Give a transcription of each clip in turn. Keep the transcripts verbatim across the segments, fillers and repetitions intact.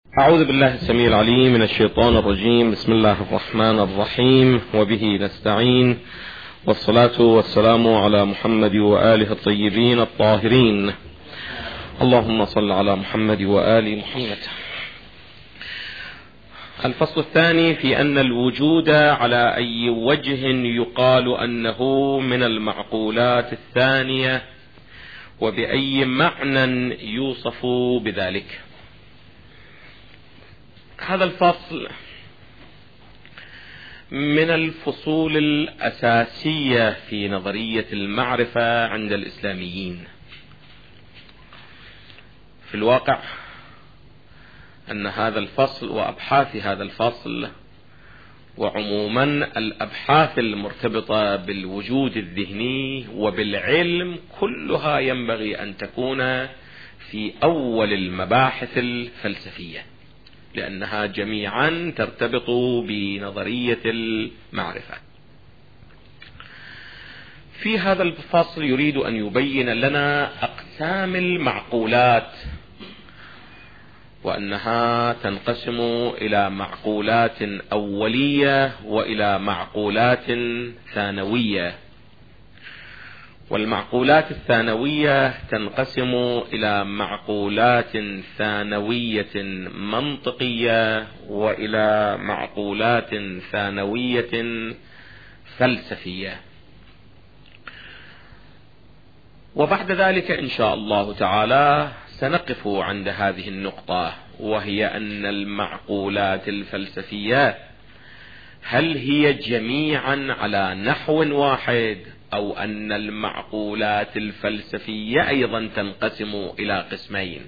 أعوذ بالله السميع العليم من الشيطان الرجيم. بسم الله الرحمن الرحيم، وبه نستعين، والصلاة والسلام على محمد وآله الطيبين الطاهرين. اللهم صل على محمد وآل محمد. الفصل الثاني في أن الوجود على أي وجه يقال أنه من المعقولات الثانية، وبأي معنى يوصف بذلك. هذا الفصل من الفصول الأساسية في نظرية المعرفة عند الإسلاميين. في الواقع أن هذا الفصل وأبحاث هذا الفصل وعموما الأبحاث المرتبطة بالوجود الذهني وبالعلم كلها ينبغي أن تكون في أول المباحث الفلسفية، لأنها جميعا ترتبط بنظرية المعرفة. في هذا الفصل يريد أن يبين لنا أقسام المعقولات، وأنها تنقسم إلى معقولات أولية وإلى معقولات ثانوية. والمعقولات الثانوية تنقسم إلى معقولات ثانوية منطقية وإلى معقولات ثانوية فلسفية. وبعد ذلك إن شاء الله تعالى سنقف عند هذه النقطة، وهي أن المعقولات الفلسفية هل هي جميعا على نحو واحد، أو أن المعقولات الفلسفية أيضا تنقسم إلى قسمين.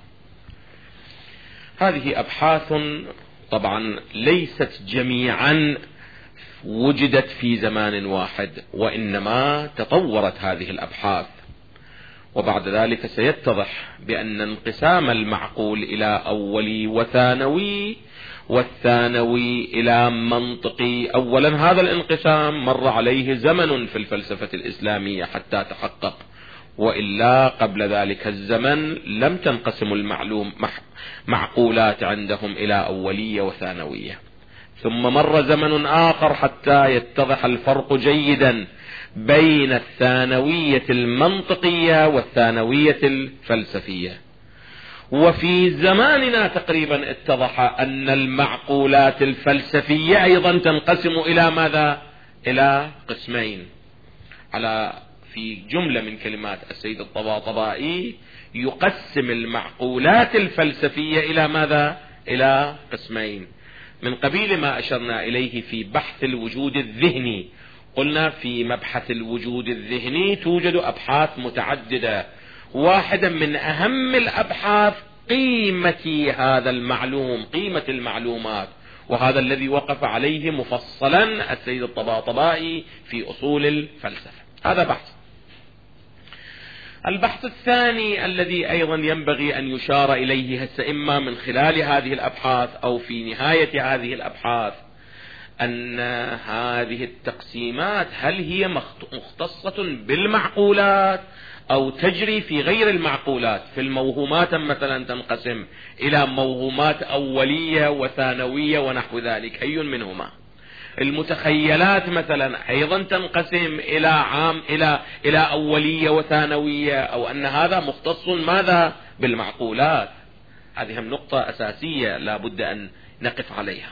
هذه أبحاث طبعا ليست جميعا وجدت في زمان واحد، وإنما تطورت هذه الأبحاث. وبعد ذلك سيتضح بأن انقسام المعقول إلى أولي وثانوي، والثانوي إلى منطقي، أولا هذا الانقسام مر عليه زمن في الفلسفة الإسلامية حتى تحقق، وإلا قبل ذلك الزمن لم تنقسم المعلوم معقولات عندهم إلى أولية وثانوية. ثم مر زمن آخر حتى يتضح الفرق جيدا بين الثانوية المنطقية والثانوية الفلسفية. وفي زماننا تقريبا اتضح أن المعقولات الفلسفية أيضا تنقسم إلى ماذا؟ إلى قسمين. على في جملة من كلمات السيد الطباطبائي يقسم المعقولات الفلسفية إلى ماذا؟ إلى قسمين، من قبيل ما أشرنا إليه في بحث الوجود الذهني. قلنا في مبحث الوجود الذهني توجد أبحاث متعددة، واحدا من أهم الأبحاث قيمة هذا المعلوم، قيمة المعلومات، وهذا الذي وقف عليه مفصلا السيد الطباطبائي في أصول الفلسفة. هذا بحث. البحث الثاني الذي أيضا ينبغي أن يشار إليه هسه إما من خلال هذه الأبحاث أو في نهاية هذه الأبحاث، أن هذه التقسيمات هل هي مختصة بالمعقولات أو تجري في غير المعقولات. في الموهومات مثلا تنقسم إلى موهومات أولية وثانوية ونحو ذلك، أي منهما. المتخيلات مثلا أيضا تنقسم إلى عام إلى إلى أولية وثانوية، أو أن هذا مختص ماذا؟ بالمعقولات. هذه هم نقطة أساسية لا بد أن نقف عليها.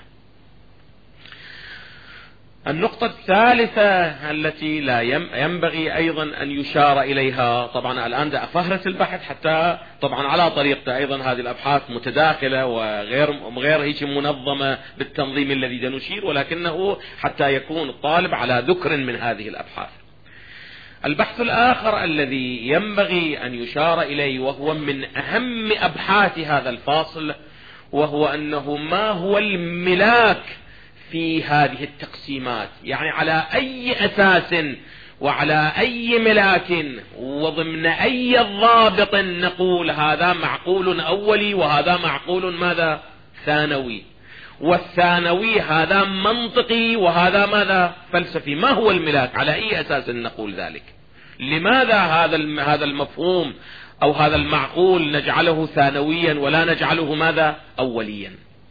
النقطة الثالثة التي لا ينبغي أيضا أن يشار إليها، طبعا الآن دا أفهرس البحث حتى طبعا على طريقة أيضا هذه الأبحاث متداخلة وغير غير هيك منظمة بالتنظيم الذي دا نشير، ولكنه حتى يكون الطالب على ذكر من هذه الأبحاث. البحث الآخر الذي ينبغي أن يشار إليه وهو من أهم أبحاث هذا الفاصل، وهو أنه ما هو الملاك في هذه التقسيمات، يعني على أي أساس وعلى أي ملاك وضمن أي ضابط نقول هذا معقول أولي وهذا معقول ماذا؟ ثانوي، والثانوي هذا منطقي وهذا ماذا؟ فلسفي. ما هو الملاك؟ على أي أساس نقول ذلك؟ لماذا هذا هذا المفهوم أو هذا المعقول نجعله ثانويا ولا نجعله ماذا أوليا.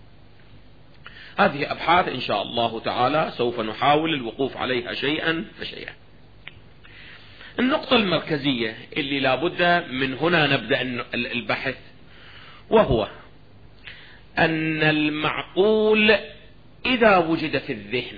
هذه أبحاث إن شاء الله تعالى سوف نحاول الوقوف عليها شيئا فشيئا. النقطة المركزية اللي لابد من هنا نبدأ البحث، وهو أن المعقول إذا وجد في الذهن،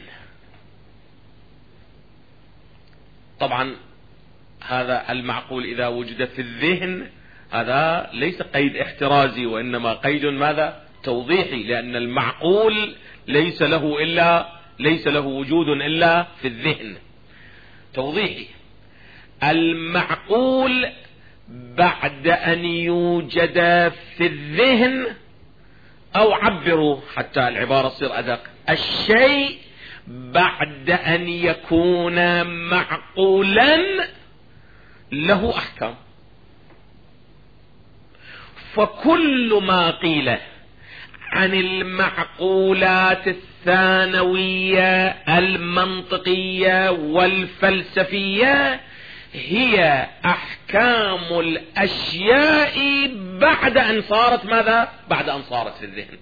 طبعا هذا المعقول إذا وجد في الذهن هذا ليس قيد احترازي، وإنما قيد ماذا توضيحي، لأن المعقول ليس له إلا ليس له وجود إلا في الذهن. توضيحي: المعقول بعد أن يوجد في الذهن، أو عبروا حتى العبارة تصير أدق، الشيء بعد أن يكون معقولا له أحكام. فكل ما قيل عن المعقولات الثانوية المنطقية والفلسفية هي أحكام الأشياء بعد أن صارت ماذا؟ بعد أن صارت في الذهن.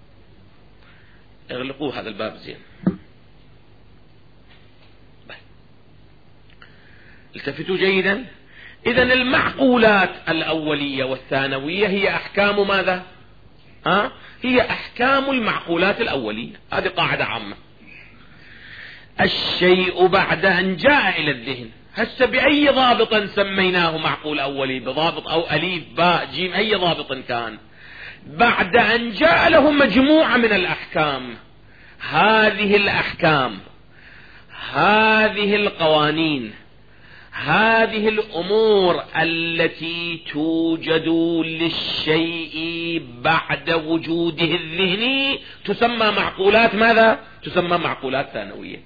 اغلقوا هذا الباب زين. التفتوا جيدا. إذن المعقولات الأولية والثانوية هي أحكام ماذا؟ ها؟ هي أحكام المعقولات الأولية. هذه قاعدة عامة. الشيء بعد أن جاء إلى الذهن، هسه بأي ضابط سميناه معقول أولي؟ بضابط أو أليف باء جيم، أي ضابط كان، بعد أن جاء له مجموعة من الأحكام. هذه الأحكام، هذه القوانين، هذه الأمور التي توجد للشيء بعد وجوده الذهني تسمى معقولات ماذا؟ تسمى معقولات ثانوية.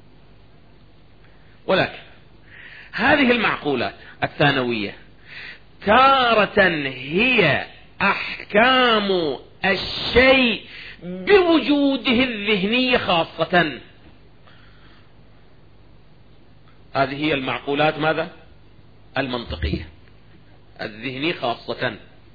ولكن هذه المعقولات الثانوية تارة هي أحكام الشيء بوجوده الذهني خاصة. هذه هي المعقولات ماذا؟ المنطقية الذهني خاصة.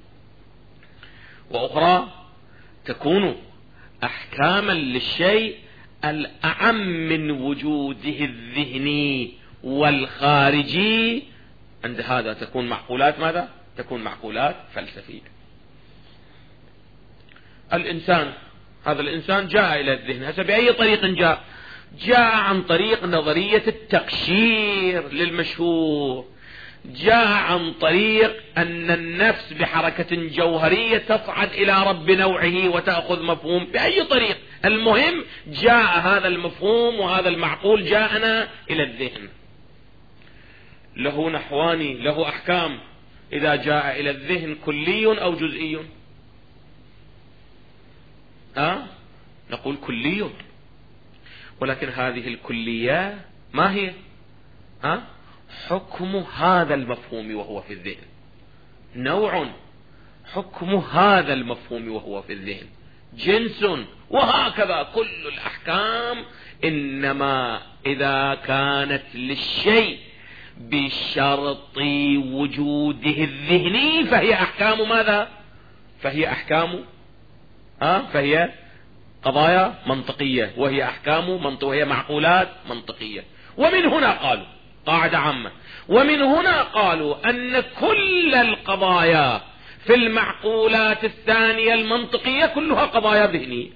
وأخرى تكون أحكاما للشيء الأعم من وجوده الذهني والخارجي. عند هذا تكون معقولات ماذا؟ تكون معقولات فلسفية. الإنسان، هذا الإنسان جاء إلى الذهن، هذا بأي طريق جاء؟ جاء عن طريق نظرية التقشير للمشهور، جاء عن طريق أن النفس بحركة جوهرية تصعد إلى رب نوعه وتأخذ مفهوم بأي طريق. المهم جاء هذا المفهوم وهذا المعقول جاءنا إلى الذهن. له نحوان، له أحكام. إذا جاء إلى الذهن كلي أو جزئي؟ أه؟ نقول كلي. ولكن هذه الكلية ما هي؟ أه؟ حكم هذا المفهوم وهو في الذهن. نوع حكم هذا المفهوم وهو في الذهن. جنس، وهكذا كل الأحكام. إنما إذا كانت للشيء بشرط وجوده الذهني فهي أحكام ماذا؟ فهي أحكام أه؟ فهي قضايا منطقية، وهي أحكام منطقية، وهي معقولات منطقية. ومن هنا قالوا قاعدة عامة، ومن هنا قالوا أن كل القضايا في المعقولات الثانية المنطقية كلها قضايا ذهنية،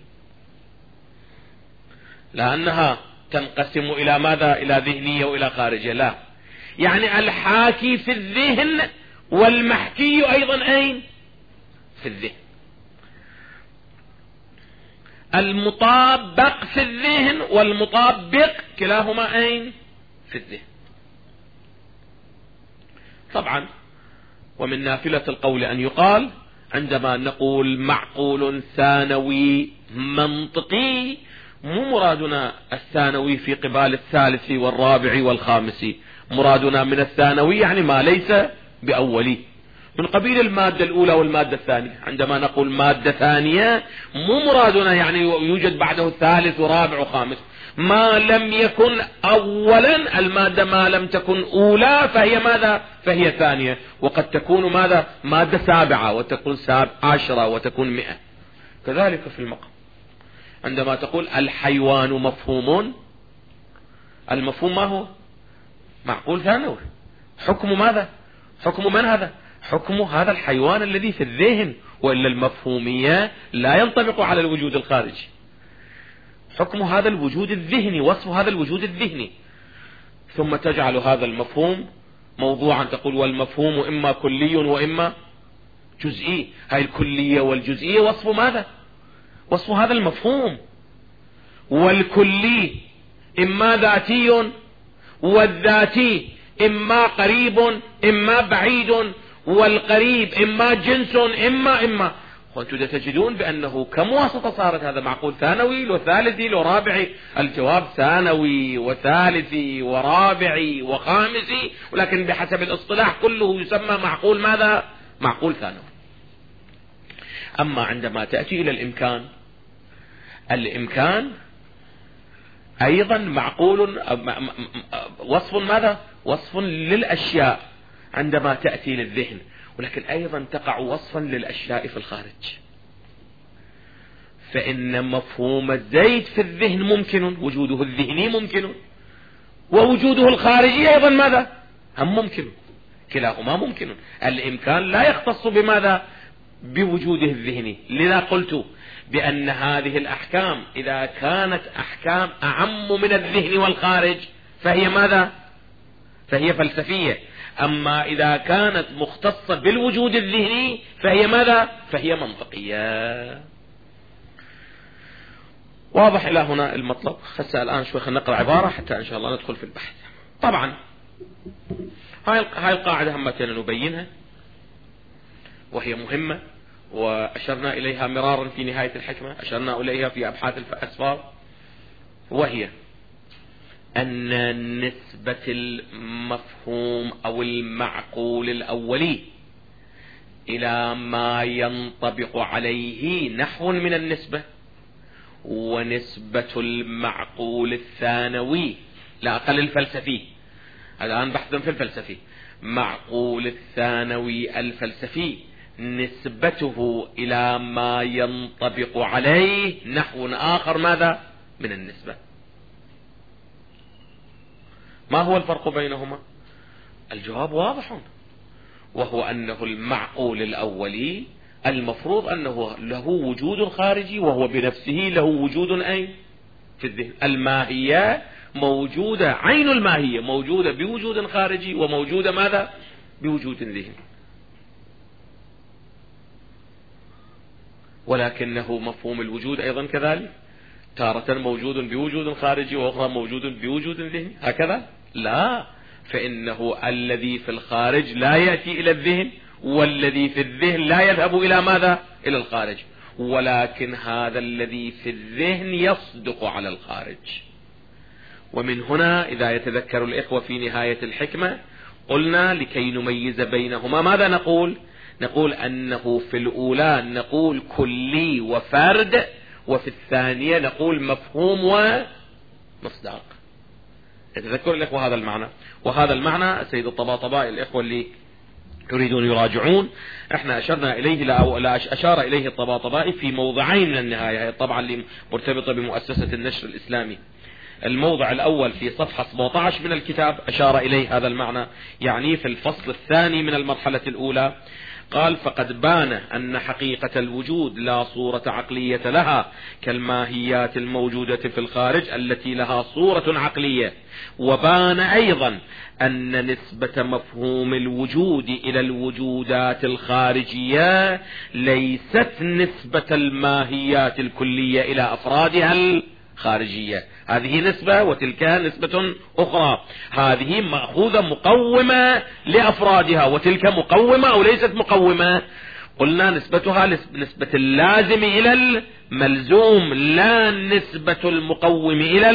لأنها تنقسم إلى ماذا؟ إلى ذهنية وإلى خارجية. لا، يعني الحاكي في الذهن والمحكي أيضا أين؟ في الذهن. المطابق في الذهن والمطابق كلاهما أين؟ في الذهن. طبعا ومن نافلة القول أن يقال عندما نقول معقول ثانوي منطقي، مو مرادنا الثانوي في قبال الثالث والرابع والخامس، مرادنا من الثانوي يعني ما ليس بأولي، من قبيل المادة الأولى والمادة الثانية. عندما نقول مادة ثانية مو مرادنا يعني يوجد بعده الثالث ورابع وخامس، ما لم يكن أولا المادة ما لم تكن أولى فهي ماذا؟ فهي ثانية. وقد تكون ماذا؟ مادة سابعة وتكون سابعة عشرة وتكون مئة. كذلك في المقام عندما تقول الحيوان مفهوم، المفهوم ما هو؟ معقول ثانوي. حكم ماذا؟ حكم من هذا؟ حكم هذا الحيوان الذي في الذهن، وإلا المفهومية لا ينطبق على الوجود الخارجي. حكم هذا الوجود الذهني، وصف هذا الوجود الذهني، ثم تجعل هذا المفهوم موضوعا، تقول والمفهوم إما كلي وإما جزئي. هاي الكلية والجزئية وصف ماذا؟ وصف هذا المفهوم. والكلي إما ذاتي، والذاتي إما قريب إما بعيد، والقريب إما جنس إما إما وأنتم تجدون بأنه كم واسطة صارت. هذا معقول ثانوي وثالثي ورابعي؟ الجواب ثانوي وثالثي ورابعي وخامسي، ولكن بحسب الاصطلاح كله يسمى معقول ماذا؟ معقول ثانوي. أما عندما تأتي إلى الإمكان، الإمكان أيضا معقول، وصف ماذا؟ وصف للأشياء عندما تأتي للذهن، ولكن أيضا تقع وصفا للأشياء في الخارج. فإن مفهوم الزيد في الذهن ممكن، وجوده الذهني ممكن، ووجوده الخارجي أيضا ماذا؟ هم ممكن، كلاهما ممكن. الإمكان لا يختص بماذا؟ بوجوده الذهني. لذا قلت بأن هذه الأحكام إذا كانت أحكام أعم من الذهن والخارج فهي ماذا؟ فهي فلسفية. أما إذا كانت مختصة بالوجود الذهني فهي ماذا؟ فهي منطقية. واضح إلى هنا المطلب؟ خلنا الآن شوي خلنا نقرأ عبارة حتى إن شاء الله ندخل في البحث. طبعا هاي القاعدة همتنا نبينها، وهي مهمة، وأشرنا إليها مرارا في نهاية الحكمة، أشرنا إليها في أبحاث الأسفار، وهي أن نسبة المفهوم أو المعقول الأولي إلى ما ينطبق عليه نحو من النسبة، ونسبة المعقول الثانوي لا أقل الفلسفي، الآن بحث في الفلسفي، معقول الثانوي الفلسفي نسبته إلى ما ينطبق عليه نحو آخر ماذا؟ من النسبة. ما هو الفرق بينهما؟ الجواب واضح، وهو أنه المعقول الأولي المفروض أنه له وجود خارجي، وهو بنفسه له وجود أين؟ في الذهن. الماهية موجودة، عين الماهية موجودة بوجود خارجي، وموجودة ماذا؟ بوجود ذهني. ولكنه مفهوم الوجود أيضا كذلك، تارة موجود بوجود خارجي وأخرى موجود بوجود ذهني، هكذا؟ لا، فإنه الذي في الخارج لا يأتي إلى الذهن، والذي في الذهن لا يذهب إلى ماذا؟ إلى الخارج، ولكن هذا الذي في الذهن يصدق على الخارج. ومن هنا إذا يتذكر الإخوة في نهاية الحكمة قلنا لكي نميز بينهما ماذا نقول؟ نقول أنه في الأولى نقول كلي وفرد، وفي الثانية نقول مفهوم ومصداق. يتذكر الإخوة هذا المعنى، وهذا المعنى السيد الطباطبائي الإخوة اللي يريدون يراجعون احنا أشرنا إليه، لا أشار إليه الطباطبائي في موضعين من النهاية، طبعا اللي مرتبطة بمؤسسة النشر الإسلامي. الموضع الأول في صفحة سبعة عشر من الكتاب أشار إليه هذا المعنى، يعني في الفصل الثاني من المرحلة الأولى قال: فقد بان أن حقيقة الوجود لا صورة عقلية لها كالماهيات الموجودة في الخارج التي لها صورة عقلية، وبان أيضا أن نسبة مفهوم الوجود إلى الوجودات الخارجية ليست نسبة الماهيات الكلية إلى أفرادها الخارجية، هذه نسبة وتلك نسبة أخرى، هذه مأخوذة مقومة لأفرادها وتلك مقومة أو ليست مقومة. قلنا نسبتها نسبة اللازم إلى الملزوم، لا نسبة المقوم إلى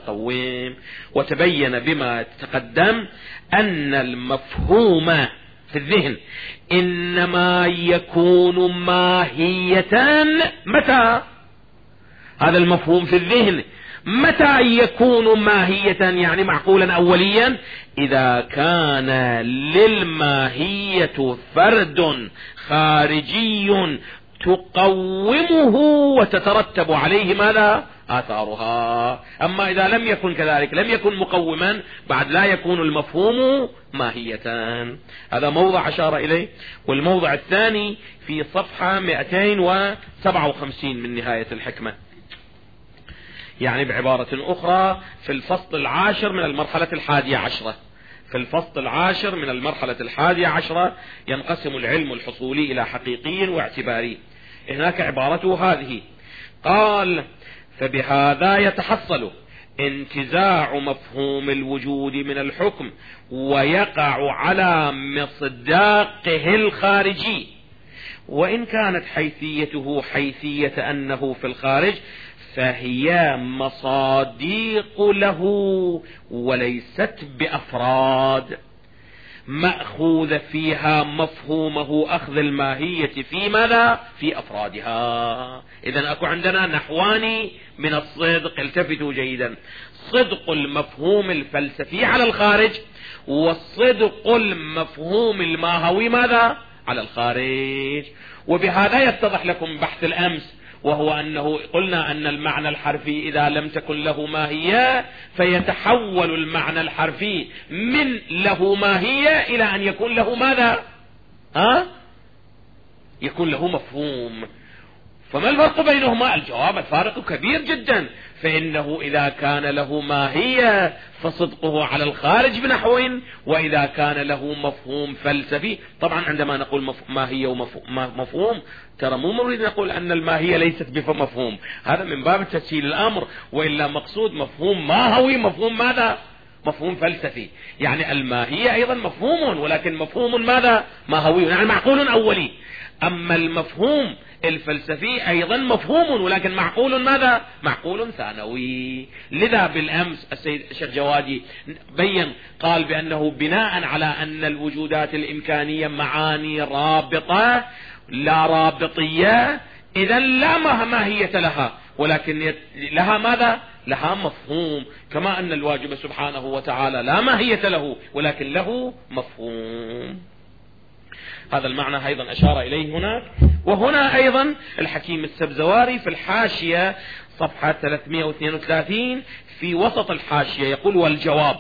المتقوم. وتبين بما تقدم أن المفهوم في الذهن، إنما يكون ماهية متى؟ هذا المفهوم في الذهن متى يكون ماهية يعني معقولا أوليا؟ إذا كان للماهية فرد خارجي تقومه وتترتب عليه ماذا؟ آثارها. أما إذا لم يكن كذلك، لم يكن مقوما، بعد لا يكون المفهوم ماهية. هذا موضع أشار إليه. والموضع الثاني في صفحة مئتين وسبعة وخمسين من نهاية الحكمة، يعني بعبارة أخرى في الفصل العاشر من المرحلة الحادية عشرة. في الفصل العاشر من المرحلة الحادية عشرة ينقسم العلم الحصولي إلى حقيقي واعتباري. هناك عبارته هذه، قال: فبهذا يتحصل انتزاع مفهوم الوجود من الحكم ويقع على مصداقه الخارجي، وإن كانت حيثيته حيثية أنه في الخارج فهي مصاديق له وليست بأفراد مأخوذ فيها مفهومه أخذ الماهية في ماذا؟ في أفرادها. إذن أكو عندنا نحوان من الصدق، التفتوا جيدا: صدق المفهوم الفلسفي على الخارج، والصدق المفهوم الماهوي ماذا؟ على الخارج. وبهذا يتضح لكم بحث الأمس، وهو أنه قلنا أن المعنى الحرفي إذا لم تكن له ماهية فيتحول المعنى الحرفي من له ماهية إلى أن يكون له ماذا؟ ها؟ يكون له مفهوم. فما الفرق بينهما؟ الجواب: الفارق كبير جدا. فإنه إذا كان له ماهية فصدقه على الخارج بنحو، وإذا كان له مفهوم فلسفي، طبعا عندما نقول ماهية ومفهوم ترى مو نريد نقول أن الماهية ليست بمفهوم، هذا من باب تسهيل الأمر، وإلا مقصود مفهوم ماهوي، مفهوم ماذا؟ مفهوم فلسفي. يعني الماهية أيضا مفهوم، ولكن مفهوم ماذا؟ ماهوي، يعني معقول أولي. أما المفهوم الفلسفي أيضا مفهوم، ولكن معقول ماذا؟ معقول ثانوي. لذا بالأمس السيد الشيخ جوادي بين، قال بأنه بناء على أن الوجودات الإمكانية معاني رابطة لا رابطية، إذا لا ماهية لها، ولكن لها ماذا؟ لها مفهوم، كما أن الواجب سبحانه وتعالى لا ماهية له ولكن له مفهوم. هذا المعنى أيضا أشار إليه هناك. وهنا أيضا الحكيم السبزواري في الحاشية صفحة ثلاثمئة واثنين وثلاثين في وسط الحاشية يقول: والجواب.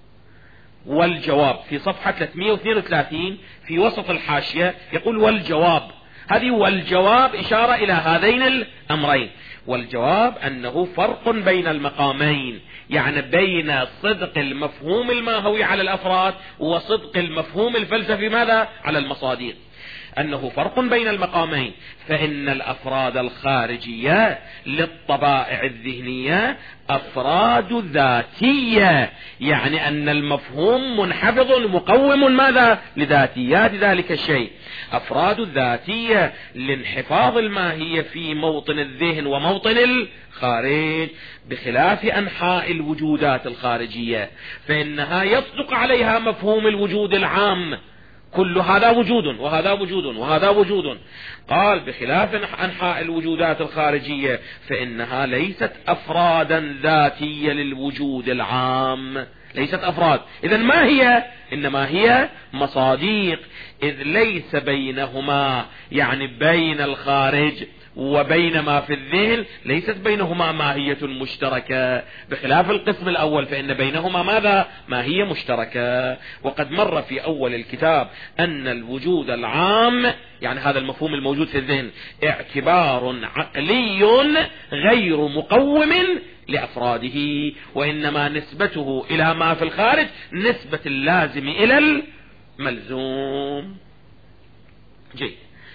والجواب في صفحة ثلاثمئة واثنين وثلاثين في وسط الحاشية يقول: والجواب. هذه والجواب إشارة إلى هذين الأمرين. والجواب أنه فرق بين المقامين، يعني بين صدق المفهوم الماهوي على الأفراد وصدق المفهوم الفلسفي ماذا؟ على المصادر. أنه فرق بين المقامين، فإن الأفراد الخارجية للطبائع الذهنية أفراد ذاتية، يعني أن المفهوم منحفظ مقوم ماذا؟ لذاتيات ذلك الشيء. أفراد ذاتية لانحفاظ الماهية في موطن الذهن وموطن الخارج، بخلاف أنحاء الوجودات الخارجية فإنها يصدق عليها مفهوم الوجود العام، كل هذا وجود وهذا وجود وهذا وجود. قال: بخلاف أنحاء الوجودات الخارجية فإنها ليست أفرادا ذاتية للوجود العام، ليست أفراد. إذن ما هي؟ إنما هي مصاديق، إذ ليس بينهما، يعني بين الخارج وبين ما في الذهن ليست بينهما ماهية مشتركة، بخلاف القسم الأول فإن بينهما ماذا؟ ماهية مشتركة. وقد مر في أول الكتاب أن الوجود العام، يعني هذا المفهوم الموجود في الذهن، اعتبار عقلي غير مقوم لأفراده، وإنما نسبته إلى ما في الخارج نسبة اللازم إلى الملزوم. جيد.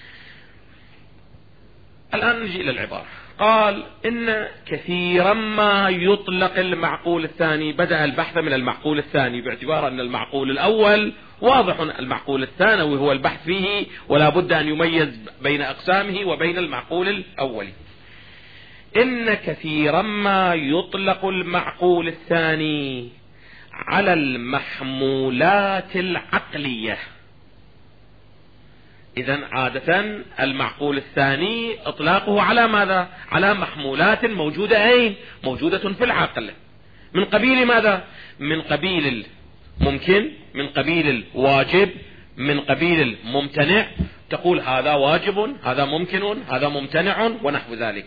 الآن نجي إلى العبارة. قال: إن كثيرا ما يطلق المعقول الثاني، بدأ البحث من المعقول الثاني باعتبار أن المعقول الأول واضح، المعقول الثانوي هو البحث فيه، ولا بد أن يميز بين أقسامه وبين المعقول الأول. إن كثيرا ما يطلق المعقول الثاني على المحمولات العقلية، إذن عادة المعقول الثاني إطلاقه على ماذا؟ على محمولات موجودة أين؟ موجودة في العقل، من قبيل ماذا؟ من قبيل الممكن، من قبيل الواجب، من قبيل الممتنع. تقول هذا واجب، هذا ممكن، هذا ممتنع، ونحو ذلك.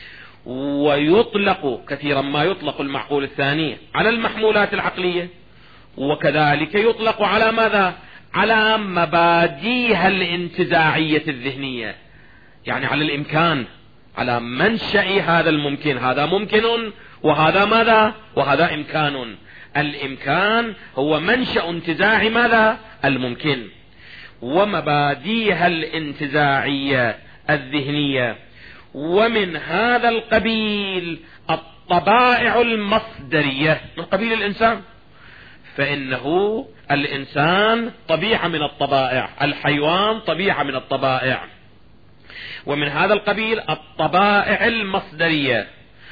ويطلق كثيرا ما يطلق المعقول الثاني على المحمولات العقلية، وكذلك يطلق على ماذا؟ على مبادئها الانتزاعية الذهنية، يعني على الإمكان، على منشأ هذا الممكن. هذا ممكن وهذا ماذا؟ وهذا إمكان. الإمكان هو منشأ انتزاع ماذا؟ الممكن. ومبادئها الانتزاعية الذهنية. ومن هذا القبيل الطبائع المصدرية، من قبيل الإنسان، فإنه الإنسان طبيعة من الطبائع، الحيوان طبيعة من الطبائع. ومن هذا القبيل الطبائع المصدرية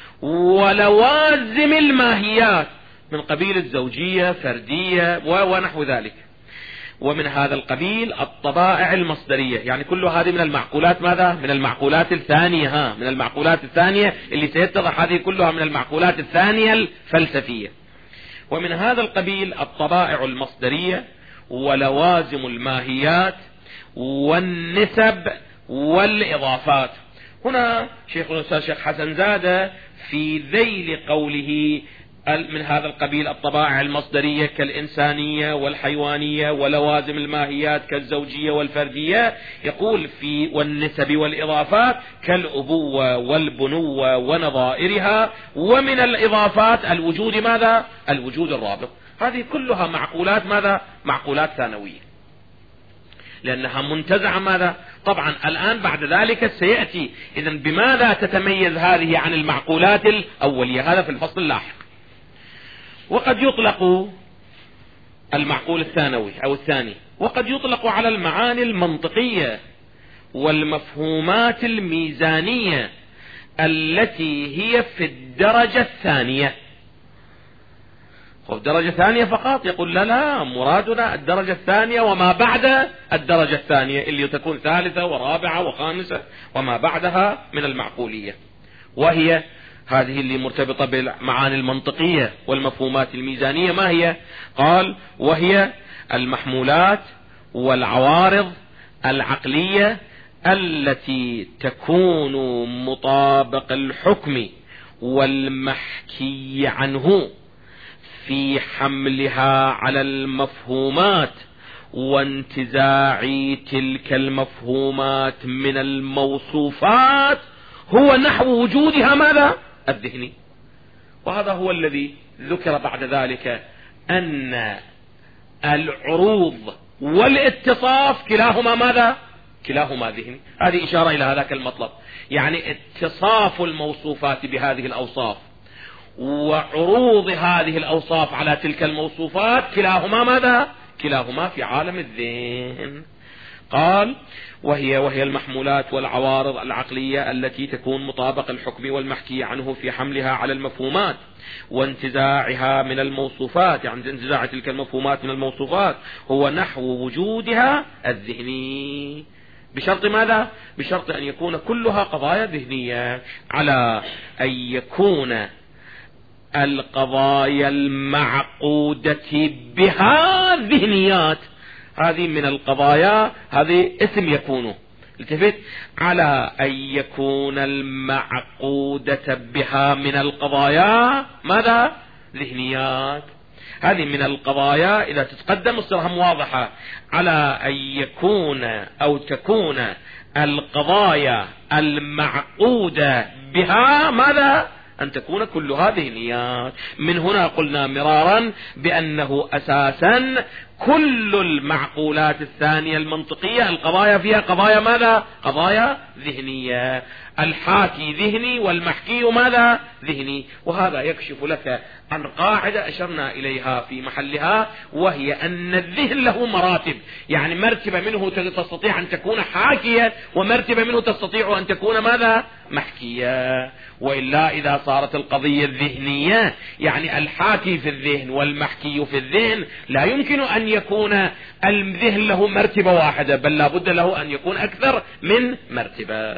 ولوازم الماهيات، من قبيل الزوجية، فردية ونحو ذلك. ومن هذا القبيل الطبائع المصدرية، يعني كل هذه من المعقولات ماذا؟ من المعقولات الثانية، ها من المعقولات الثانية اللي سيتضح هذه كلها من المعقولات الثانية الفلسفية. ومن هذا القبيل الطبائع المصدرية ولوازم الماهيات والنسب والإضافات. هنا شيخ الأستاذ شيخ حسن زادة في ذيل قوله من هذا القبيل الطبائع المصدرية كالإنسانية والحيوانية ولوازم الماهيات كالزوجية والفردية، يقول في والنسب والإضافات كالأبوة والبنوة ونظائرها. ومن الإضافات الوجود ماذا؟ الوجود الرابط. هذه كلها معقولات ماذا؟ معقولات ثانوية، لأنها منتزعة ماذا؟ طبعا الآن بعد ذلك سيأتي إذن بماذا تتميز هذه عن المعقولات الأولية، هذا في الفصل اللاحق. وقد يطلق المعقول الثانوي أو الثاني، وقد يطلق على المعاني المنطقية والمفهومات الميزانية التي هي في الدرجة الثانية. الدرجة الثانية فقط، يقول لا لا مرادنا الدرجة الثانية وما بعد الدرجة الثانية اللي تكون ثالثة ورابعة وخامسة وما بعدها من المعقولية. وهي هذه اللي مرتبطة بالمعاني المنطقية والمفهومات الميزانية. ما هي؟ قال وهي المحمولات والعوارض العقلية التي تكون مطابق الحكم والمحكي عنه في حملها على المفهومات وانتزاع تلك المفهومات من الموصوفات هو نحو وجودها ماذا؟ الذهني. وهذا هو الذي ذكر بعد ذلك أن العروض والاتصاف كلاهما ماذا؟ كلاهما ذهني. هذه إشارة إلى هذاك المطلب، يعني اتصاف الموصوفات بهذه الأوصاف وعروض هذه الأوصاف على تلك الموصوفات كلاهما ماذا؟ كلاهما في عالم الذهن. قال وهي وهي المحمولات والعوارض العقلية التي تكون مطابق الحكم والمحكي عنه في حملها على المفهومات وانتزاعها من الموصوفات، يعني انتزاع تلك المفهومات من الموصوفات هو نحو وجودها الذهني، بشرط ماذا؟ بشرط أن يكون كلها قضايا ذهنية، على أن يكون القضايا المعقودة بها ذهنيات. هذه من القضايا، هذه اسم يكون، التفت، على أن يكون المعقودة بها من القضايا ماذا؟ ذهنيات. هذه من القضايا إذا تتقدم الصورة واضحة، على أن يكون أو تكون القضايا المعقودة بها ماذا؟ أن تكون كلها ذهنيات. من هنا قلنا مرارا بأنه أساسا كل المعقولات الثانية المنطقية القضايا فيها قضايا ماذا؟ قضايا ذهنية. الحاكي ذهني والمحكي ماذا؟ ذهني. وهذا يكشف لك عن قاعدة أشرنا إليها في محلها، وهي أن الذهن له مراتب، يعني مرتبة منه تستطيع أن تكون حاكية، ومرتبة منه تستطيع أن تكون ماذا؟ محكية. وإلا إذا صارت القضية الذهنية، يعني الحاكي في الذهن والمحكي في الذهن، لا يمكن أن يكون الذهن له مرتبة واحدة، بل لا بد له أن يكون أكثر من مرتبة.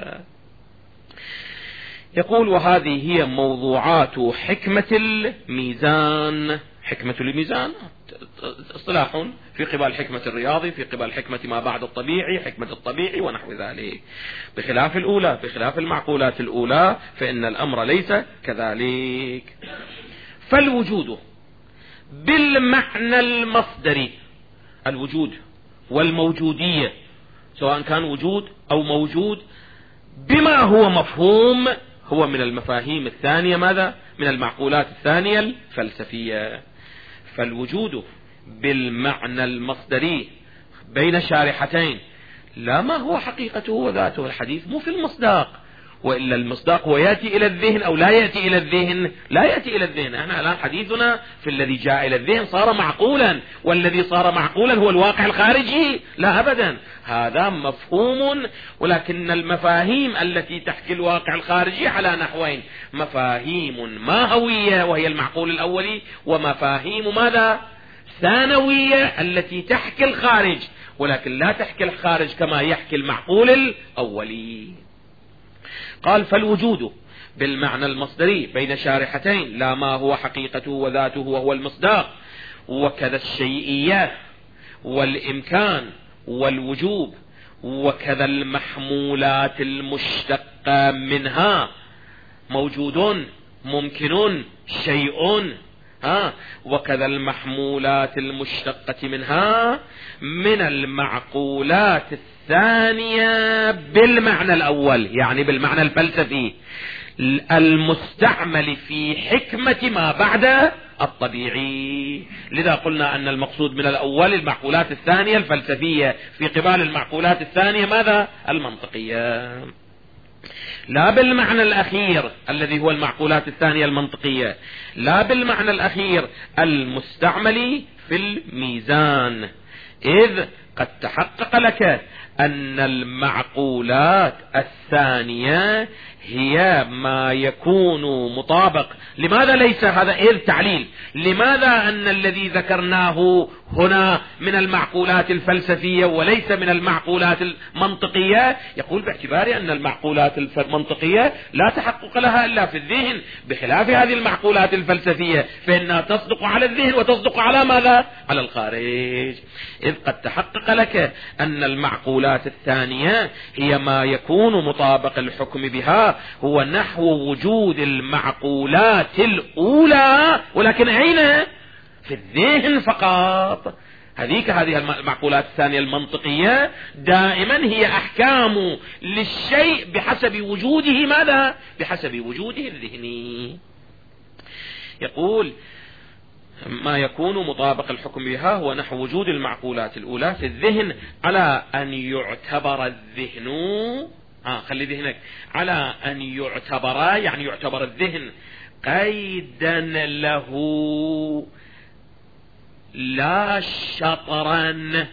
يقول وهذه هي موضوعات حكمة الميزان. حكمة الميزان اصطلاح في قبال حكمة الرياضي، في قبال حكمة ما بعد الطبيعي، حكمة الطبيعي ونحو ذلك، بخلاف الأولى، بخلاف المعقولات الأولى فإن الأمر ليس كذلك. فالوجود بالمعنى المصدري، الوجود والموجودية سواء كان وجود أو موجود بما هو مفهوم، هو من المفاهيم الثانية ماذا؟ من المعقولات الثانية الفلسفية. فالوجود بالمعنى المصدري بين شارحتين لا ما هو حقيقته وذاته، الحديث مو في المصداق، وإلا المصداق هو يأتي إلى الذهن أو لا يأتي إلى الذهن، لا يأتي إلى الذهن. احنا الآن حديثنا في الذي جاء إلى الذهن صار معقولا، والذي صار معقولا هو الواقع الخارجي، لا أبدا، هذا مفهوم. ولكن المفاهيم التي تحكي الواقع الخارجي على نحوين: مفاهيم ماهوية وهي المعقول الأولي، ومفاهيم ماذا؟ ثانوية التي تحكي الخارج، ولكن لا تحكي الخارج كما يحكي المعقول الأولي. قال فالوجود بالمعنى المصدري بين شارحتين لا ما هو حقيقته وذاته وهو المصداق، وكذا الشيئية والإمكان والوجوب، وكذا المحمولات المشتقة منها، موجود ممكن شيء، ها، وكذا المحمولات المشتقة منها من المعقولات الثانية بالمعنى الأول، يعني بالمعنى الفلسفي المستعمل في حكمة ما بعد الطبيعي. لذا قلنا أن المقصود من الأول المعقولات الثانية الفلسفية في قبال المعقولات الثانية ماذا؟ المنطقية. لا بالمعنى الأخير الذي هو المعقولات الثانية المنطقية، لا بالمعنى الأخير المستعمل في الميزان، إذ قد تحقق لك أن المعقولات الثانية هي ما يكون مطابق. لماذا ليس هذا إذ تعليل؟ لماذا أن الذي ذكرناه هنا من المعقولات الفلسفية وليس من المعقولات المنطقية؟ يقول باعتبار أن المعقولات المنطقية لا تحقق لها إلا في الذهن، بخلاف هذه المعقولات الفلسفية فإنها تصدق على الذهن وتصدق على ماذا؟ على الخارج. إذ قد تحقق لك أن المعقولات الثانية هي ما يكون مطابق الحكم بها هو نحو وجود المعقولات الأولى، ولكن أين؟ في الذهن فقط. هذيك هذه المعقولات الثانية المنطقية دائما هي أحكام للشيء بحسب وجوده ماذا؟ بحسب وجوده الذهني. يقول ما يكون مطابق الحكم بها هو نحو وجود المعقولات الأولى في الذهن على أن يعتبر الذهن، آه خلي ذهنك، على أن يعتبر يعني يعتبر الذهن قيدا له لا شطرا.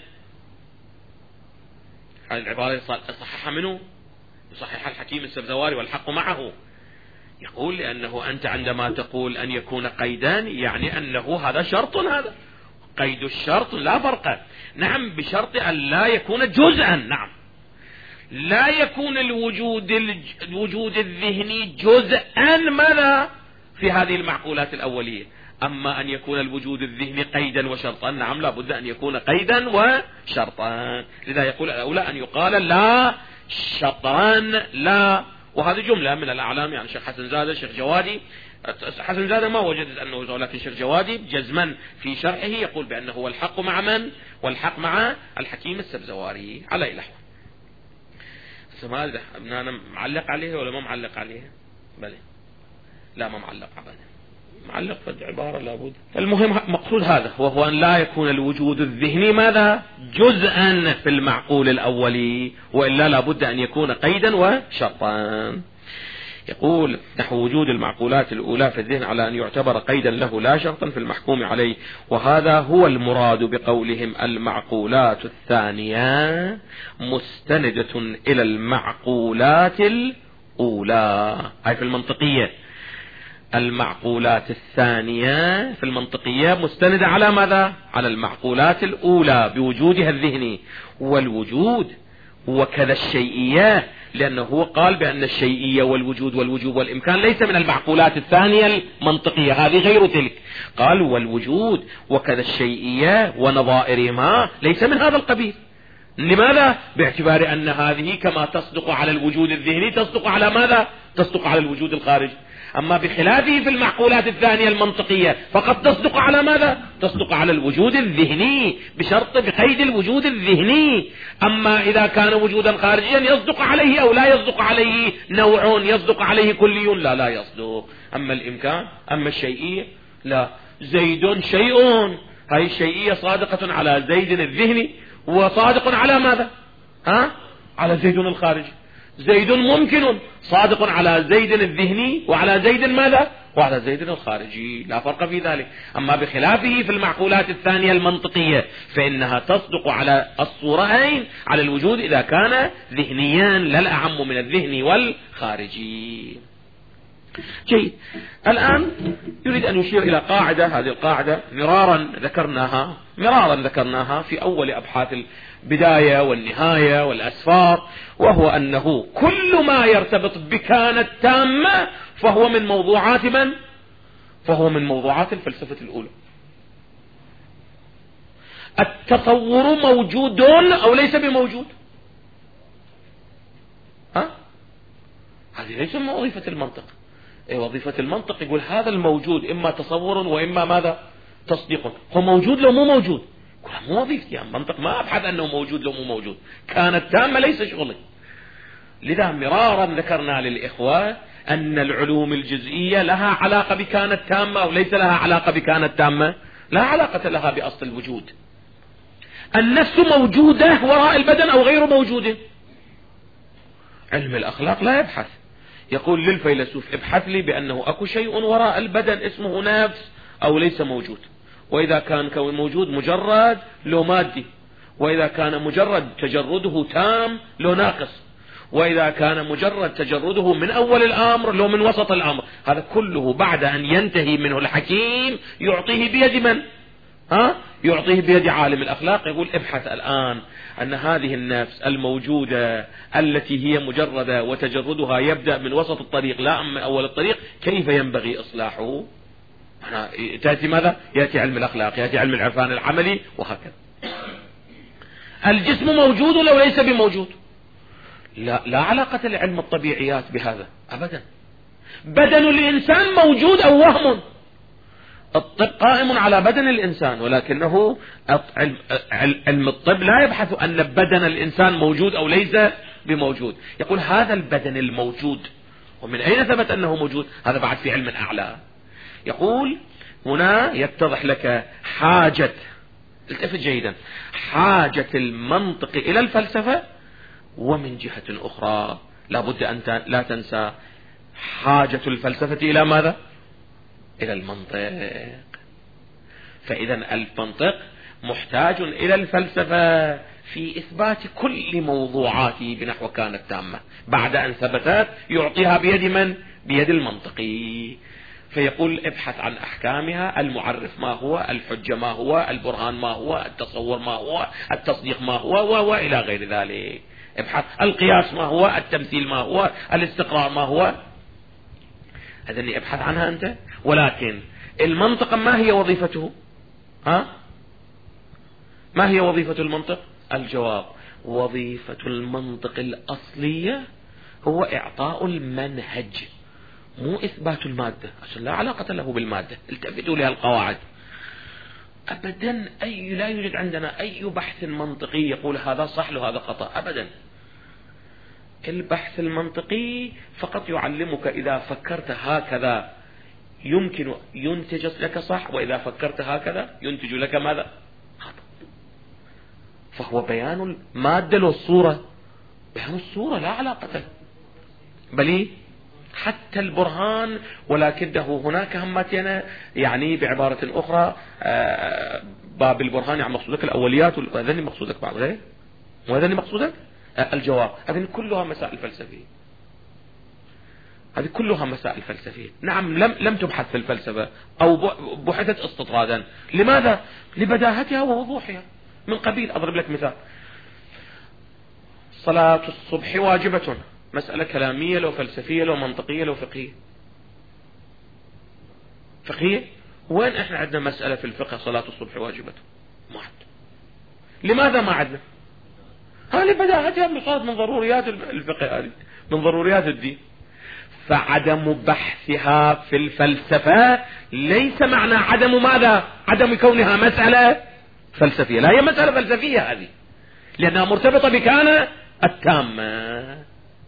هذه العبارة يصححها منه؟ يصحح الحكيم السبزواري والحق معه. يقول لأنه أنت عندما تقول أن يكون قيدا يعني أنه هذا شرط، هذا قيد الشرط لا فرق. نعم بشرط أن لا يكون جزءا، نعم لا يكون الوجود الوجود الذهني جزءا ماذا في هذه المعقولات الأولية. أما أن يكون الوجود الذهني قيدا وشرطا، نعم لا بد أن يكون قيدا وشرطا. لذا يقول الأولى أن يقال لا شطرا لا. وهذه جملة من الأعلام، يعني شيخ حسن زادة، شيخ جوادي. حسن زادة ما وجدت أنه، ولكن شيخ جوادي جزما في شرحه يقول بأنه هو الحق مع من؟ والحق مع الحكيم السبزواري على أي لحظة. سماذا أنا معلق عليه ولا ما معلق عليه؟ بلى لا ما معلق أبدا، معلق في عبارة لابد. المهم مقصود هذا، وهو أن لا يكون الوجود الذهني ماذا؟ جزءا في المعقول الأولي، وإلا لابد أن يكون قيدا وشرطا. يقول نحو وجود المعقولات الأولى في الذهن على أن يعتبر قيدا له لا شرطا في المحكوم عليه، وهذا هو المراد بقولهم المعقولات الثانية مستندة إلى المعقولات الأولى، أي في المنطقية. المعقولات الثانية في المنطقية مستندة على ماذا؟ على المعقولات الأولى بوجودها الذهني، والوجود وكذا الشيئية، لأنه هو قال بأن الشيئية والوجود والوجوب والإمكان ليس من المعقولات الثانية المنطقية، هذه غير تلك. قال والوجود وكذا الشيئية ونظائرهما ليس من هذا القبيل. لماذا؟ باعتبار أن هذه كما تصدق على الوجود الذهني تصدق على ماذا؟ تصدق على الوجود الخارجي. أما بخلافه في المعقولات الثانية المنطقية فقد تصدق على ماذا؟ تصدق على الوجود الذهني بشرط بقيد الوجود الذهني. أما إذا كان وجودا خارجيا يصدق عليه أو لا يصدق عليه نوع، يصدق عليه كلي لا لا يصدق. أما الإمكان أما الشيئية لا. زيد شيء، هذه الشيئية صادقة على زيد الذهني وصادق على ماذا؟ ها؟ على زيد الخارجي. زيد ممكن صادق على زيد الذهني وعلى زيد ماذا؟ وعلى زيد الخارجي، لا فرق في ذلك. أما بخلافه في المعقولات الثانية المنطقية فإنها تصدق على الصورتين، على الوجود إذا كان ذهنيا لا الأعم من الذهني والخارجي. جيد. الآن يريد أن يشير إلى قاعدة، هذه القاعدة مرارا ذكرناها مرارا ذكرناها في أول أبحاث البداية والنهاية والأسفار، وهو أنه كل ما يرتبط بكان التامة فهو من موضوعات من؟ فهو من موضوعات الفلسفة الأولى. التصور موجود أو ليس بموجود؟ ها؟ هذه ليس من وظيفة المنطق. إيه وظيفة المنطق يقول هذا الموجود إما تصور وإما ماذا؟ تصديق. هو موجود لو مو موجود؟ يقول مو وظيفتي يعني المنطق، ما أبحث أنه موجود لو مو موجود، كانت تامة ليس شغلي. لذا مرارا ذكرنا للإخوة أن العلوم الجزئية لها علاقة بكانت تامة أو ليس لها علاقة بكانت تامة؟ لا علاقة لها بأصل الوجود. النفس موجودة وراء البدن أو غير موجودة؟ علم الأخلاق لا يبحث، يقول للفيلسوف ابحث لي بأنه أكو شيء وراء البدن اسمه نفس أو ليس موجود، وإذا كان كون موجود مجرد لو مادي، وإذا كان مجرد تجرده تام لو ناقص، وإذا كان مجرد تجرده من أول الأمر لو من وسط الأمر. هذا كله بعد أن ينتهي منه الحكيم يعطيه بيد من؟ ها؟ يعطيه بيد عالم الأخلاق، يقول ابحث الآن أن هذه النفس الموجودة التي هي مجردة وتجردها يبدأ من وسط الطريق لا من أول الطريق، كيف ينبغي إصلاحه؟ تأتي ماذا؟ يأتي علم الأخلاق، يأتي علم العرفان العملي، وهكذا. الجسم موجود لو ليس بموجود؟ لا, لا علاقة لعلم الطبيعيات بهذا أبدا. بدن الإنسان موجود أو وهم؟ الطب قائم على بدن الإنسان، ولكنه علم الطب لا يبحث أن بدن الإنسان موجود أو ليس بموجود. يقول هذا البدن الموجود ومن أين ثبت أنه موجود؟ هذا بعد في علم أعلى. يقول هنا يتضح لك حاجة، التفت جيدا، حاجة المنطق إلى الفلسفة، ومن جهة أخرى لابد أن لا تنسى حاجة الفلسفة إلى ماذا؟ إلى المنطق. فإذا المنطق محتاج إلى الفلسفة في إثبات كل موضوعاته بنحو كانت تامة، بعد أن ثبتت يعطيها بيد من؟ بيد المنطقي. فيقول ابحث عن أحكامها، المعرف ما هو، الحجة ما هو، البرهان ما هو، التصور ما هو، التصديق ما هو، وإلى غير ذلك. ابحث القياس ما هو، التمثيل ما هو، الاستقراء ما هو، هذا اللي ابحث عنها أنت. ولكن المنطق ما هي وظيفته؟ ها؟ ما هي وظيفة المنطق؟ الجواب وظيفة المنطق الأصلية هو إعطاء المنهج، مو إثبات المادة، عشان لا علاقة له بالمادة. التفتوا لها القواعد أبدا. أي لا يوجد عندنا أي بحث منطقي يقول هذا صح وهذا خطأ أبدا. البحث المنطقي فقط يعلمك إذا فكرت هكذا يمكن ينتج لك صح، وإذا فكرت هكذا ينتج لك ماذا؟ خطأ. فهو بيان المادة والصورة، بيان الصورة لا علاقة له. بل حتى البرهان، ولكنه هناك همتنا يعني بعبارة أخرى باب البرهان يعني مقصودك الأوليات، وهذا اللي مقصودك بعض غير، وهذا اللي مقصودك الجواب. هذه كلها مسائل فلسفية. هذه كلها مسائل فلسفية. نعم لم لم تبحث في الفلسفة أو بحثت استطرادا. لماذا؟ لبداهتها ووضوحها. من قبيل أضرب لك مثال: صلاة الصبح واجبة، مسألة كلامية لو فلسفية لو منطقية لو فقهية؟ فقهية. وين احنا عندنا مسألة في الفقه صلاة الصبح واجبة؟ ما عندنا. لماذا ما عندنا؟ هذه بداهتها صارت من ضروريات الفقه، هذه من ضروريات الدين. فعدم بحثها في الفلسفة ليس معنى عدم ماذا؟ عدم كونها مسألة فلسفية. لا، هي مسألة فلسفية هذه، لأنها مرتبطة بكان التامة،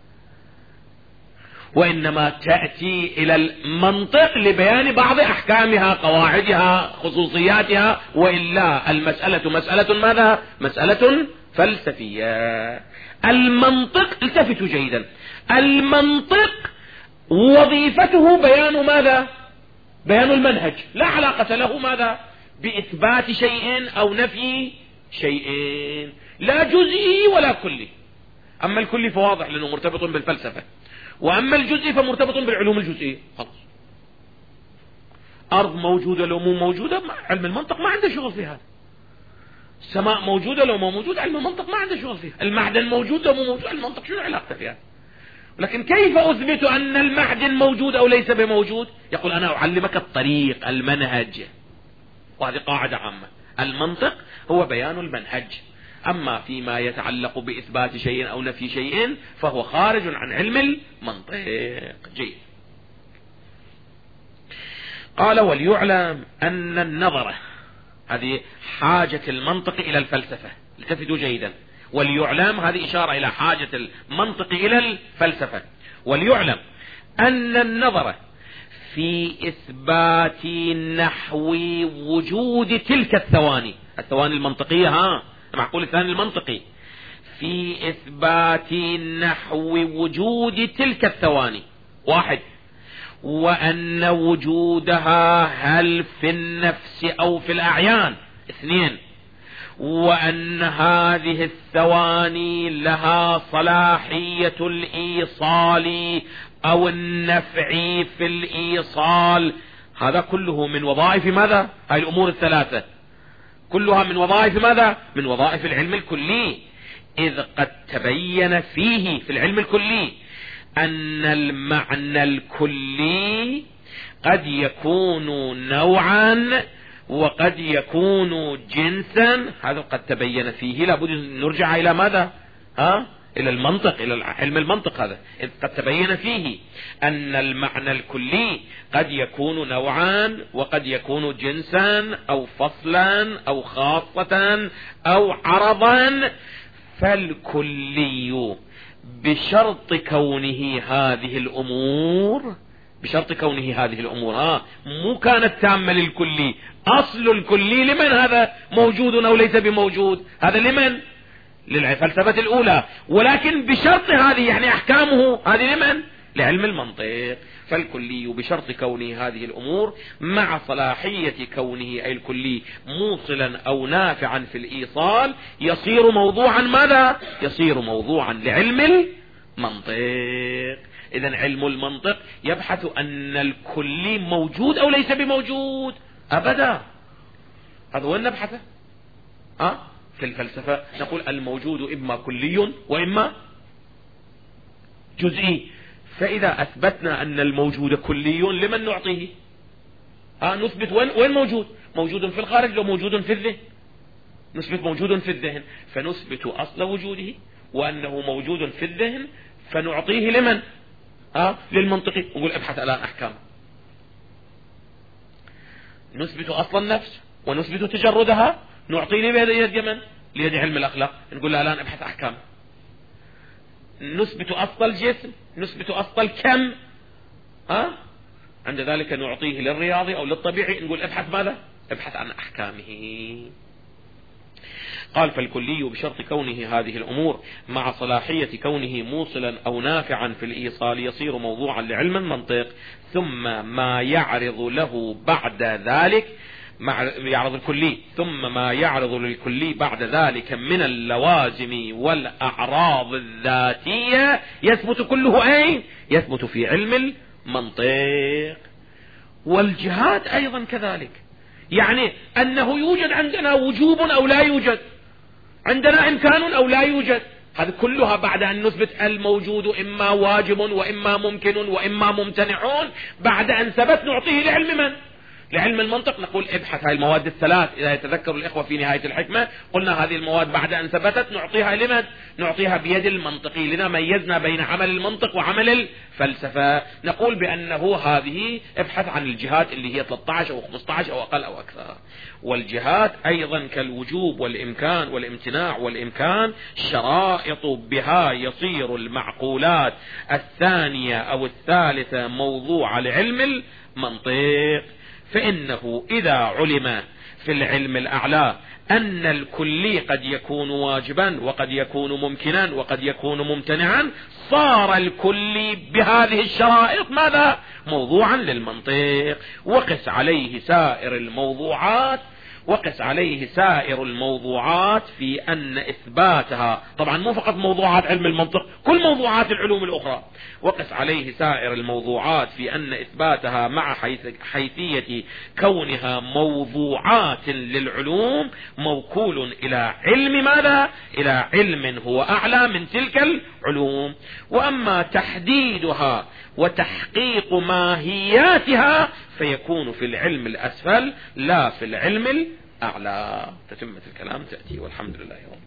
وإنما تأتي إلى المنطق لبيان بعض أحكامها، قواعدها، خصوصياتها، وإلا المسألة مسألة ماذا؟ مسألة فلسفية. المنطق، التفتوا جيدا، المنطق وظيفته بيان ماذا؟ بيان المنهج، لا علاقة له ماذا؟ بإثبات شيء أو نفي شيء، لا جزئي ولا كلي. أما الكلي فواضح لأنه مرتبط بالفلسفة، وأما الجزئي فمرتبط بالعلوم الجزئية. خلاص، أرض موجودة لو مو موجودة علم المنطق ما عنده شغل فيها. السماء موجودة لو مو موجود علم المنطق ما عنده شغل فيها. المعدن موجود لو مو موجود علم المنطق شنو علاقته فيها؟ لكن كيف أثبت أن المعدن موجود أو ليس بموجود؟ يقول أنا أعلمك الطريق، المنهج، وهذه قاعدة عامة. المنطق هو بيان المنهج، أما فيما يتعلق بإثبات شيء أو نفي شيء فهو خارج عن علم المنطق. جيد. قال: وليعلم أن النظر، هذه حاجة المنطق إلى الفلسفة، التفتوا جيدا. وليعلم هذه إشارة إلى حاجة المنطق إلى الفلسفة. وليعلم أن النظر في إثبات نحو وجود تلك الثواني، الثواني المنطقية، ها معقول الثاني المنطقي، في إثبات نحو وجود تلك الثواني، واحد، وأن وجودها هل في النفس أو في الأعيان، اثنين، وأن هذه الثواني لها صلاحية الإيصال أو النفع في الإيصال. هذا كله من وظائف ماذا؟ هذه الأمور الثلاثة كلها من وظائف ماذا؟ من وظائف العلم الكلي. إذ قد تبين فيه في العلم الكلي أن المعنى الكلي قد يكون نوعا وقد يكون جنسا. هذا قد تبين فيه، لابد نرجع إلى ماذا؟ ها؟ إلى المنطق، إلى علم المنطق. هذا إذ قد تبين فيه أن المعنى الكلي قد يكون نوعا وقد يكون جنسا أو فصلا أو خاصة أو عرضا، فالكلي بشرط كونه هذه الأمور، بشرط كونه هذه الأمور ها مو كانت تامة للكلي، أصل الكلي لمن هذا؟ موجود أو ليس بموجود؟ هذا لمن؟ للفلسفة الأولى. ولكن بشرط هذه، يعني أحكامه هذه لمن؟ لعلم المنطق. فالكلي بشرط كونه هذه الأمور مع صلاحية كونه أي الكلي موصلا أو نافعا في الإيصال يصير موضوعا ماذا؟ يصير موضوعا لعلم المنطق. إذن علم المنطق يبحث أن الكلي موجود أو ليس بموجود؟ أبدا. هذا وين نبحثه؟ أه؟ في الفلسفة نقول الموجود إما كلي وإما جزئي. فإذا أثبتنا أن الموجود كلي لمن نعطيه؟ ها نثبت وين وين موجود؟ موجود في الخارج لو موجود في الذهن؟ نثبت موجود في الذهن، فنثبت أصل وجوده وأنه موجود في الذهن، فنعطيه لمن؟ ها للمنطقي. نقول ابحث الآن أحكام. نثبت أصل النفس ونثبت تجردها، نعطيه ليد من؟ ليد علم الأخلاق. نقول له الآن ابحث أحكام. نثبت أصل الجسم، نثبت أصل الكم، ها عند ذلك نعطيه للرياضي أو للطبيعي. نقول ابحث ماذا؟ ابحث عن أحكامه. قال: فالكلي بشرط كونه هذه الأمور مع صلاحية كونه موصلا أو نافعا في الإيصال يصير موضوعا لعلم المنطق. ثم ما يعرض له بعد ذلك مع يعرض الكلي ثم ما يعرض للكلي بعد ذلك من اللوازم والأعراض الذاتية يثبت كله أين؟ يثبت في علم المنطق. والجهاد أيضا كذلك، يعني أنه يوجد عندنا وجوب أو لا يوجد، عندنا إمكان أو لا يوجد، هذه كلها بعد أن نثبت الموجود إما واجب وإما ممكن وإما ممتنعون، بعد أن ثبت نعطيه لعلم من؟ لعلم المنطق. نقول ابحث هذه المواد الثلاث، إذا يتذكر الإخوة في نهاية الحكمة قلنا هذه المواد بعد أن ثبتت نعطيها لمن؟ نعطيها بيد المنطقي، لنا ميزنا بين عمل المنطق وعمل الفلسفة. نقول بأنه هذه ابحث عن الجهات اللي هي ثلاثة عشر أو خمسة عشر أو أقل أو أكثر. والجهات أيضا كالوجوب والإمكان والامتناع والإمكان شرائط بها يصير المعقولات الثانية أو الثالثة موضوع لعلم المنطق. فإنه إذا علم في العلم الأعلى أن الكلي قد يكون واجبا وقد يكون ممكنا وقد يكون ممتنعا، صار الكلي بهذه الشرائط ماذا؟ موضوعا للمنطق. وقس عليه سائر الموضوعات وقس عليه سائر الموضوعات في أن إثباتها، طبعا مو فقط موضوعات علم المنطق، كل موضوعات العلوم الأخرى، وقس عليه سائر الموضوعات في أن إثباتها مع حيثية كونها موضوعات للعلوم موكول إلى علم ماذا؟ إلى علم هو أعلى من تلك العلوم. وأما تحديدها وتحقيق ماهياتها فيكون في العلم الأسفل لا في العلم الأعلى. تتمة الكلام تأتي، والحمد لله رب